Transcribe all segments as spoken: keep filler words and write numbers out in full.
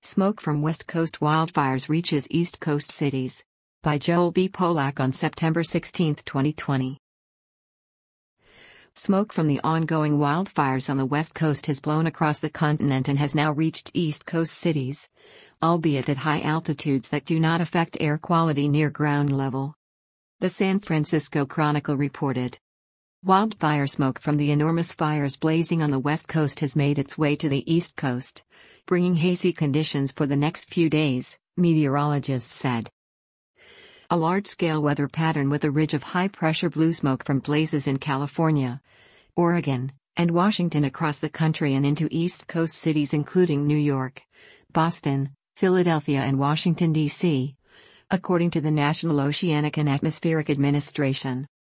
Smoke from West Coast wildfires reaches East Coast cities. By Joel B. Polak on September sixteenth, twenty twenty. Smoke from the ongoing wildfires on the West Coast has blown across the continent and has now reached East Coast cities, albeit at high altitudes that do not affect air quality near ground level. The San Francisco Chronicle reported. Wildfire smoke from the enormous fires blazing on the West Coast has made its way to the East Coast, bringing hazy conditions for the next few days, meteorologists said. A large-scale weather pattern with a ridge of high-pressure blue smoke from blazes in California, Oregon, and Washington across the country and into East Coast cities including New York, Boston, Philadelphia and Washington, D C, according to the National Oceanic and Atmospheric Administration.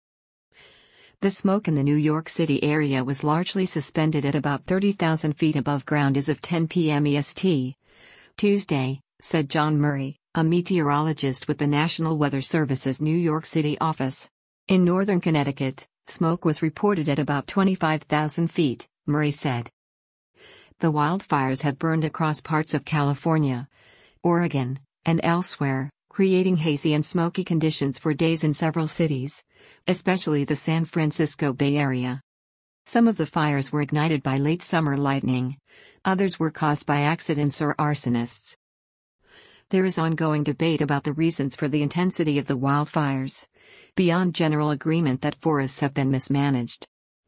The smoke in the New York City area was largely suspended at about thirty thousand feet above ground as of ten p m E S T. Tuesday, said John Murray, a meteorologist with the National Weather Service's New York City office. In northern Connecticut, smoke was reported at about twenty-five thousand feet, Murray said. The wildfires have burned across parts of California, Oregon, and elsewhere, creating hazy and smoky conditions for days in several cities, especially the San Francisco Bay Area. Some of the fires were ignited by late summer lightning, others were caused by accidents or arsonists. There is ongoing debate about the reasons for the intensity of the wildfires, beyond general agreement that forests have been mismanaged.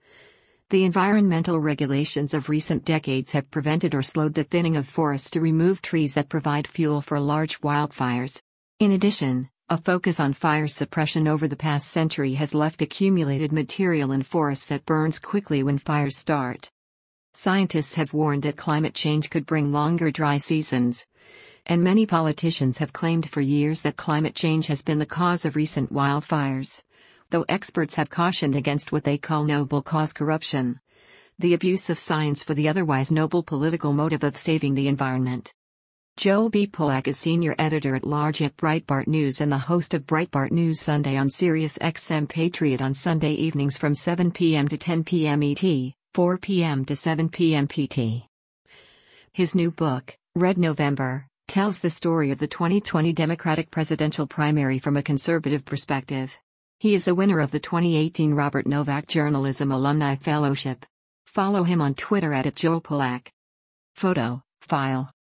The environmental regulations of recent decades have prevented or slowed the thinning of forests to remove trees that provide fuel for large wildfires. In addition, a focus on fire suppression over the past century has left accumulated material in forests that burns quickly when fires start. Scientists have warned that climate change could bring longer dry seasons, and many politicians have claimed for years that climate change has been the cause of recent wildfires, though experts have cautioned against what they call noble cause corruption, the abuse of science for the otherwise noble political motive of saving the environment. Joel B. Polak is senior editor-at-large at Breitbart News and the host of Breitbart News Sunday on Sirius X M Patriot on Sunday evenings from seven p m to ten p m E T, four p m to seven p m P T. His new book, Red November, tells the story of the twenty twenty Democratic presidential primary from a conservative perspective. He is a winner of the twenty eighteen Robert Novak Journalism Alumni Fellowship. Follow him on Twitter at Joel Polak. Photo, file.